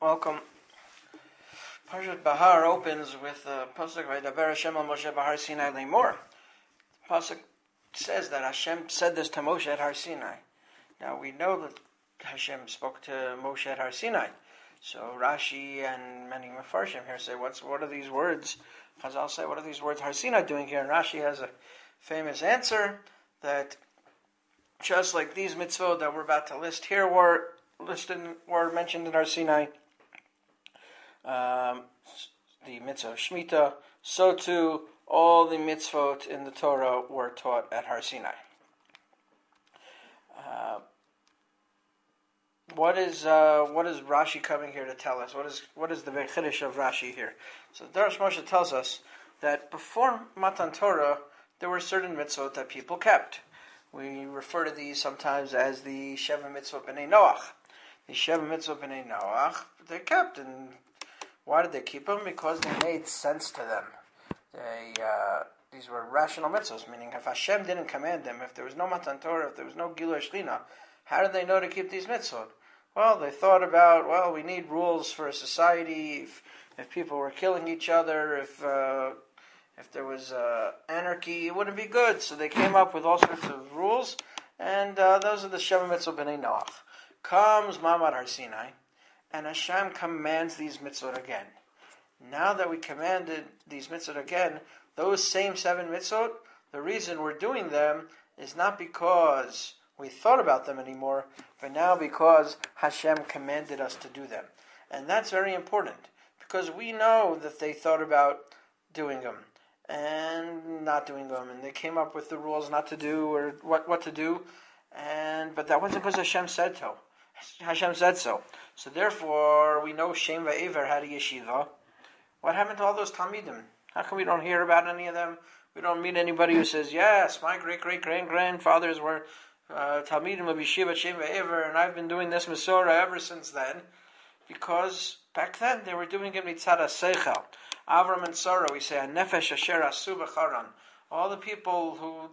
Welcome. Parshat Bahar opens with the pasuk Vaydaber Hashem al Moshe Bahar Sinai Lemor. The pasuk says that Hashem said this to Moshe at Har Sinai. Now we know that Hashem spoke to Moshe at Har Sinai. So Rashi and many Mefarshim here say, what are these words? Chazal say, what are these words Har Sinai doing here? And Rashi has a famous answer that just like these mitzvot that we're about to list here were mentioned in Har Sinai, the mitzvah of Shemitah, so too all the mitzvot in the Torah were taught at Har Sinai. What is Rashi coming here to tell us? What is the Chiddush of Rashi here? So Darash Moshe tells us that before Matan Torah there were certain mitzvot that people kept. We refer to these sometimes as the Sheva Mitzvot B'nai Noach. The Sheva Mitzvot B'nai Noach, they kept, and why did they keep them? Because they made sense to them. These were rational mitzvahs, meaning if Hashem didn't command them, if there was no Matan Torah, if there was no Gilui Shechina, how did they know to keep these mitzvot? Well, they thought about, we need rules for a society. If people were killing each other, if there was anarchy, it wouldn't be good. So they came up with all sorts of rules, and those are the Sheva Mitzvot B'nai Noach. Comes Ma'amad Har Sinai, and Hashem commands these mitzvot again. Now that we commanded these mitzvot again, those same 7 mitzvot, the reason we're doing them is not because we thought about them anymore, but now because Hashem commanded us to do them. And that's very important, because we know that they thought about doing them and not doing them, and they came up with the rules not to do or what to do, but that wasn't because Hashem said so. Hashem said so. So therefore, we know Shem Va'ever had a yeshiva. What happened to all those Talmidim? How come we don't hear about any of them? We don't meet anybody who says, yes, my great-great-great-grandfathers were Talmidim of Yeshiva Shem Va'ever, and I've been doing this Masorah ever since then. Because back then, they were doing it mitzad HaSeichel. Avram and Sarah, we say, Nefesh Asher Asu B'charan. All the people who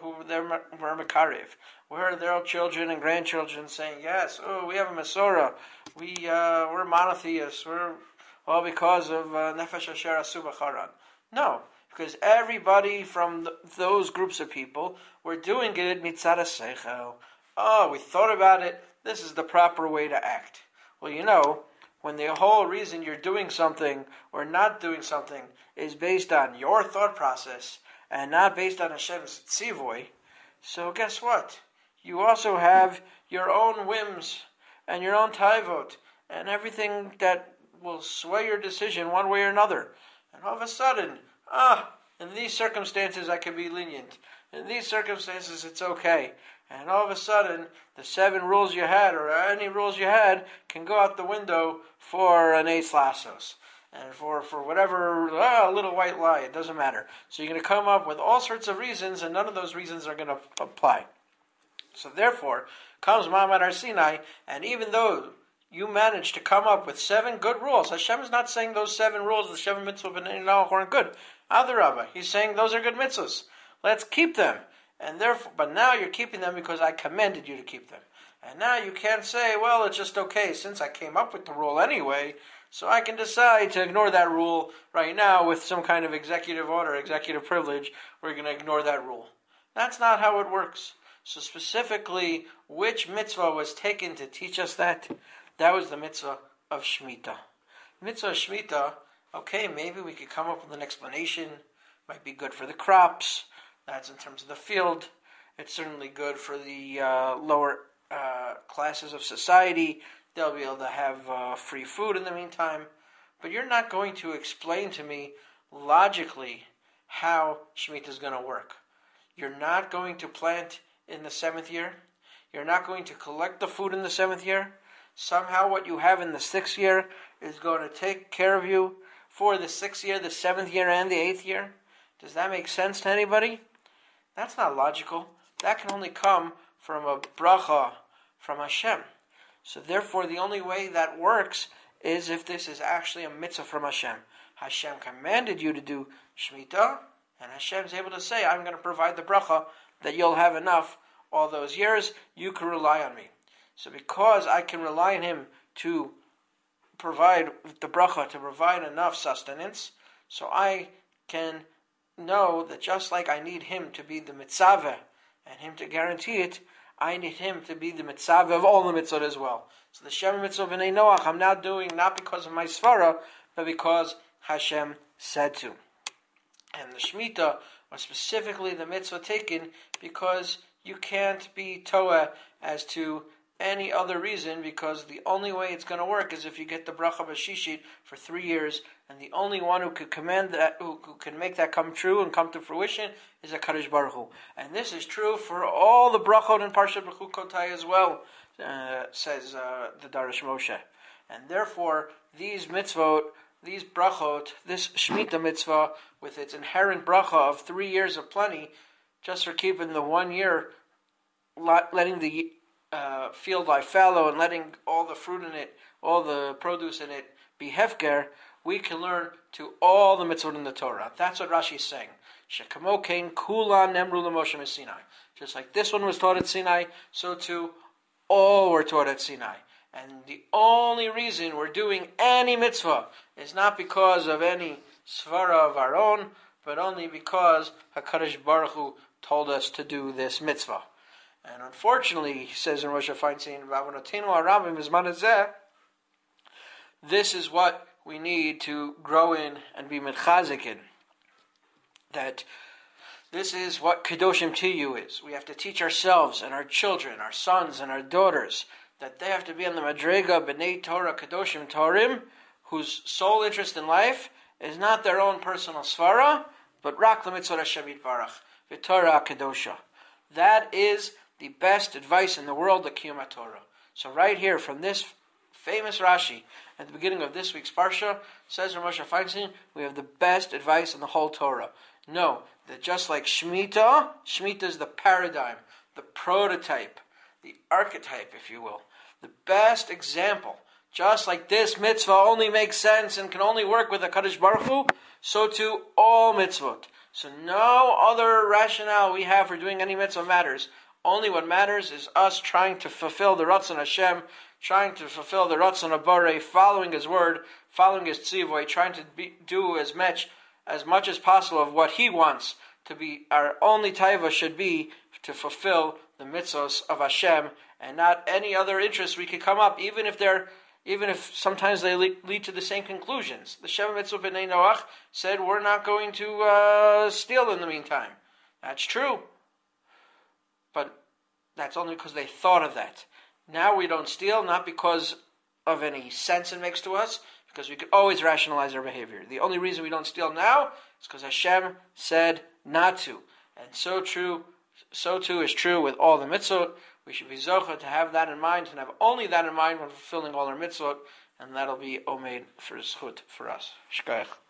were Mekarev, were their children and grandchildren saying, yes, we have a Masorah, we're monotheists, we're all because of Nefesh Asher Asu B'charan. No, because everybody from those groups of people were doing it mitzad HaSeichel. We thought about it, this is the proper way to act. Well, when the whole reason you're doing something or not doing something is based on your thought process and not based on Hashem's tzivoy, so guess what? You also have your own whims and your own taivot and everything that will sway your decision one way or another. And all of a sudden, in these circumstances I can be lenient. In these circumstances it's okay. And all of a sudden, the 7 rules you had, or any rules you had, can go out the window for an Eitz Lassos. And for whatever, a little white lie, it doesn't matter. So you're going to come up with all sorts of reasons, and none of those reasons are going to apply. So therefore, comes Ma'amad Har Sinai, and even though you managed to come up with 7 good rules, Hashem is not saying those 7 rules, the Sheva Mitzvot B'nai Noach, aren't good. Adarabah, He's saying those are good mitzvahs. Let's keep them. And therefore, but now you're keeping them because I commanded you to keep them. And now you can't say, well, it's just okay since I came up with the rule anyway, so I can decide to ignore that rule right now with some kind of executive order, executive privilege. We're going to ignore that rule. That's not how it works. So specifically, which mitzvah was taken to teach us that? That was the mitzvah of Shemitah. Mitzvah of Shemitah, okay, maybe we could come up with an explanation. Might be good for the crops. That's in terms of the field. It's certainly good for the lower classes of society. They'll be able to have free food in the meantime. But you're not going to explain to me logically how Shemitah is going to work. You're not going to plant in the 7th year. You're not going to collect the food in the 7th year. Somehow what you have in the 6th year is going to take care of you for the 6th year, the 7th year, and the 8th year. Does that make sense to anybody? That's not logical. That can only come from a bracha from Hashem. So therefore, the only way that works is if this is actually a mitzvah from Hashem. Hashem commanded you to do Shemitah, and Hashem's able to say, I'm going to provide the bracha that you'll have enough all those years. You can rely on me. So because I can rely on Him to provide the bracha to provide enough sustenance, so I can know that just like I need him to be the mitzvah and him to guarantee it, I need him to be the mitzvah of all the mitzvot as well. So the Shema Mitzvah B'nai Noach I'm now doing not because of my svara, but because Hashem said to. And the Shemitah are specifically the mitzvah taken because you can't be Toa as to any other reason, because the only way it's going to work is if you get the bracha b'shishit for 3 years, and the only one who could command that, who can make that come true and come to fruition, is HaKadosh Baruch Hu. And this is true for all the brachot in Parshat Bechukotai as well, says the Darash Moshe. And therefore, these mitzvot, these brachot, this Shemitah mitzvah, with its inherent bracha of 3 years of plenty, just for keeping the 1 year, letting the field lie fallow and letting all the fruit in it, all the produce in it be hefker, we can learn to all the mitzvot in the Torah. That's what Rashi is saying. Shekamo kein kulan nemru l'Moshe Sinai. Just like this one was taught at Sinai, so too all were taught at Sinai. And the only reason we're doing any mitzvah is not because of any svara of our own, but only because HaKadosh Baruch Hu told us to do this mitzvah. And unfortunately, he says in Rosh Feinstein, this is what we need to grow in and be metchazik in. That this is what Kedoshim Tiyu is. We have to teach ourselves and our children, our sons and our daughters, that they have to be on the Madrega B'nai Torah Kedoshim Torim, whose sole interest in life is not their own personal svara, but Rak L'Mitzvot Hashem Yitbarach, V'Torah Kedosha. That is the best advice in the world, the Kiyum Torah. So right here, from this famous Rashi, at the beginning of this week's Parsha, says Rav Moshe Feinstein, we have the best advice in the whole Torah. No, that just like Shemitah is the paradigm, the prototype, the archetype, if you will, the best example. Just like this mitzvah only makes sense and can only work with HaKadosh Baruch Hu, so too all mitzvot. So no other rationale we have for doing any mitzvah matters. Only what matters is us trying to fulfill the Ratzon Hashem, trying to fulfill the Ratzon of Borei, following His word, following His tzivoi, trying to do as much as possible of what He wants to be. Our only taiva should be to fulfill the mitzvos of Hashem, and not any other interest we could come up, even if sometimes they lead to the same conclusions. The Shema Mitzvah B'nai Noach said we're not going to steal in the meantime. That's true. But that's only because they thought of that. Now we don't steal, not because of any sense it makes to us, because we could always rationalize our behavior. The only reason we don't steal now is because Hashem said not to. And so too is true with all the mitzvot. We should be zochah to have that in mind, and have only that in mind when fulfilling all our mitzvot, and that'll be omeid for zchut for us. Shkayach.